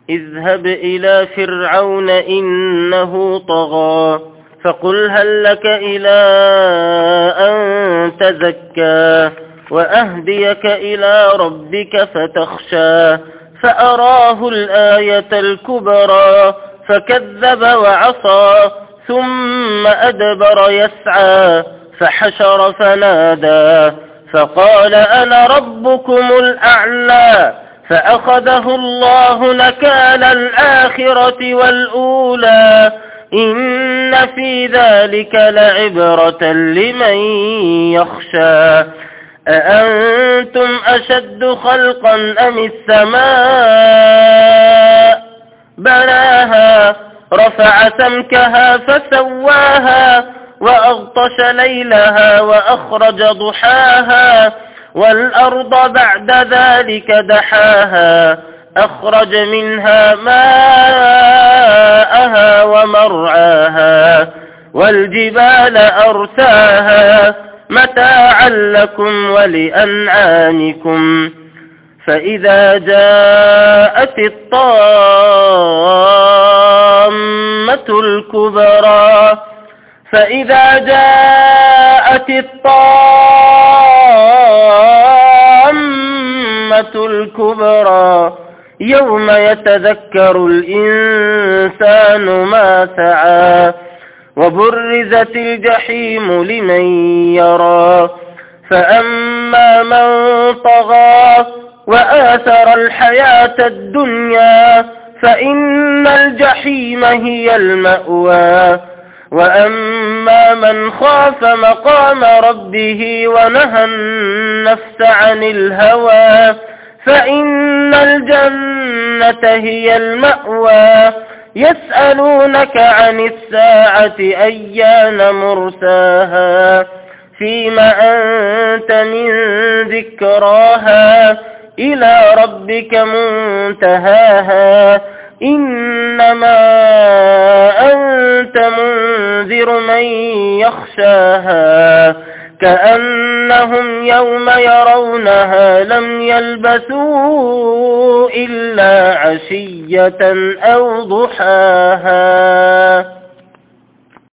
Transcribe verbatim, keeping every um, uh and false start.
اذهب إلى فرعون إنه طغى فقل هل لك إلى أن تزكى وأهديك إلى ربك فتخشى فأراه الآية الكبرى فكذب وعصى ثم أدبر يسعى فحشر فنادى فقال أنا ربكم الأعلى فأخذه الله نكال الآخرة والأولى إن في ذلك لعبرة لمن يخشى أأنتم أشد خلقا أم السماء بناها رفع سمكها فسواها وأغطش ليلها وأخرج ضحاها والأرض بعد ذلك دحاها أخرج منها ماءها ومرعاها والجبال أرساها متاعا لكم ولأنعامكم فإذا جاءت الطامة الكبرى فإذا جاءت الطامة الكبرى يوم يتذكر الإنسان ما سعى وبرزت الجحيم لمن يرى فأما من طغى وآثر الحياة الدنيا فإن الجحيم هي المأوى وأما من خاف مقام ربه ونهى النفس عن الهوى فإن الجنة هي المأوى يسألونك عن الساعة أيان مرساها فيما أنت من ذكراها إلى ربك منتهاها إنما أنت منذر من يخشاها كأنهم يوم يرونها لم يلبثوا إلا عشية أو ضحاها.